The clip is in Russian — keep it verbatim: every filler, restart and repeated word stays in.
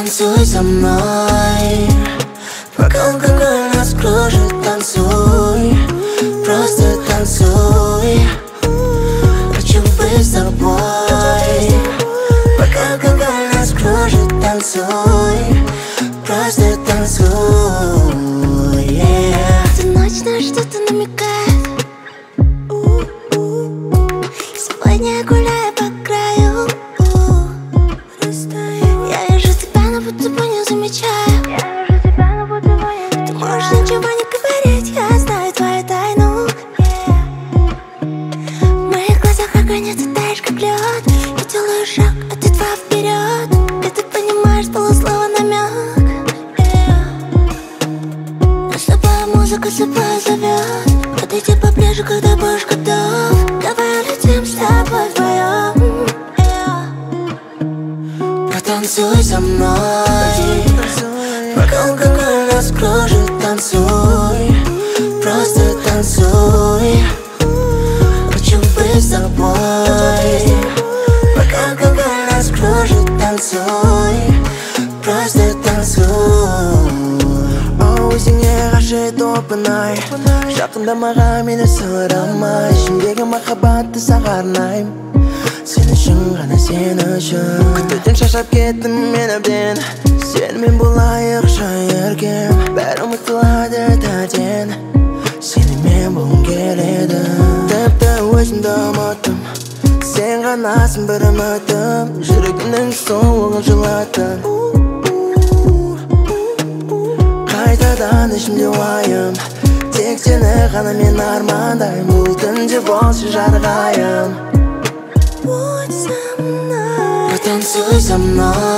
Танцуй со мной, пока алкоголь нас кружит. Танцуй, просто танцуй. Хочу быть с тобой, пока алкоголь нас кружит. Танцуй, просто танцуй, yeah. Эта ночь на что-то намекает. Сегодня я гуляю по краю. Я вижу тебя, но будто бы не замечаю. Ты можешь ничего не говорить, я знаю твою тайну, yeah. В моих глазах огонь, а ты таешь как лед. Я делаю шаг, а ты два вперед. И ты понимаешь полуслова намек, yeah. Нас с тобой музыка слепая зовет. Подойди поближе, когда будешь готов. Давай улетим с тобой вдвоем, yeah. Потанцуй со мной, пока алкоголь нас кружит. Танцуй, просто танцуй. Хочу быть с тобой, пока алкоголь нас кружит. Танцуй, просто танцуй. Oh, өзіңе ғашет опынай, жақында маған мені сұрамай. Ішімдегі махаббатты саған арнаймын, сен үшін ғана, сен үшін. Күтуден шаршап кеттім мен әбден, сенімен болайық шайыркем. Бәрі ұмытылады тәтен, сенімен болғым келеді. Тіпті өзімді ұмыттым, сен ғанасың бір үмітім. Жүрегімнің суығын жылаттың, қайтадан ішімде уайым. Тек сені ғана мен армандаймын, бұл түнде болсын жарық айым. Будь со мной, Потанцуй со мной,